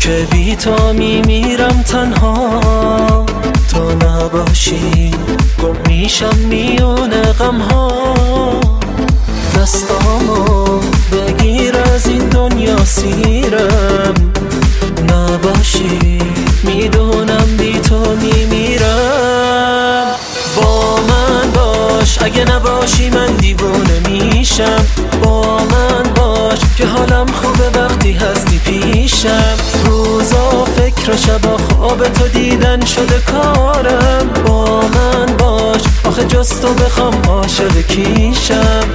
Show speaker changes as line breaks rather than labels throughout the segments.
که بی تو میمیرم تنها. تو نباشی گم میشم میون غمها. دستامو بگیر از این دنیا سیرم. نباشی میدونم بی تو میمیرم. با من باش اگه نباشی من دیوونه میشم. با من باش که حالم خوبه وقتی هستی پیشم. روزا فکر و شبا خواب تو دیدن شده کارم. با من باش آخه جز تو بخوام عاشق کیشم.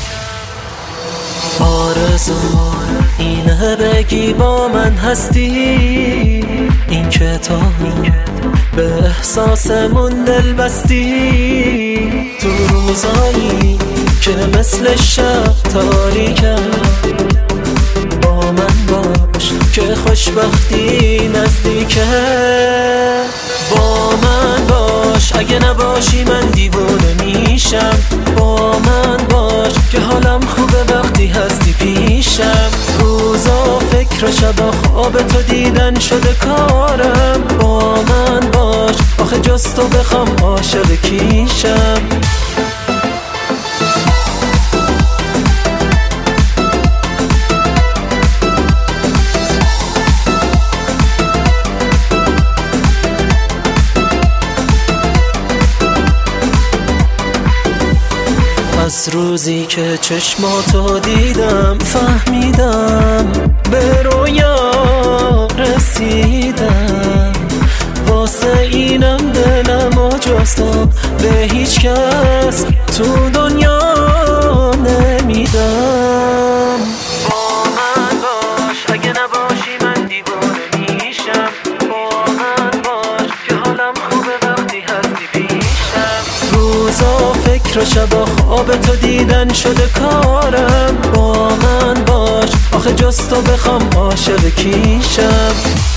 آرزو اینه بگی با من هستی. این که تو به احساسمون دل بستی. تو روزایی که مثل شب تاریکم. با من باش که خوشبختی نزدیکه. با من باش اگه نباشی من دیوونه میشم. با من باش که حالم خوبه وقتی هستی پیشم. روزا فکر و شبا خواب تو دیدن شده کارم. با من باش آخه جز تو بخوام عاشق کیشم. از روزی که چشماتو دیدم فهمیدم به رویا رسیدم. واسه اینم دلمو جز تو به هیچ کس تو دنیا نمیدم. با من باش اگه نباشی من دیوانه میشم. با من باش که حالم خوبه وقتی هستی پیشم. روزا فکر و شبا خواب تو دیدن شده کارم. با من باش آخه جز تو بخوام عاشق کیشم.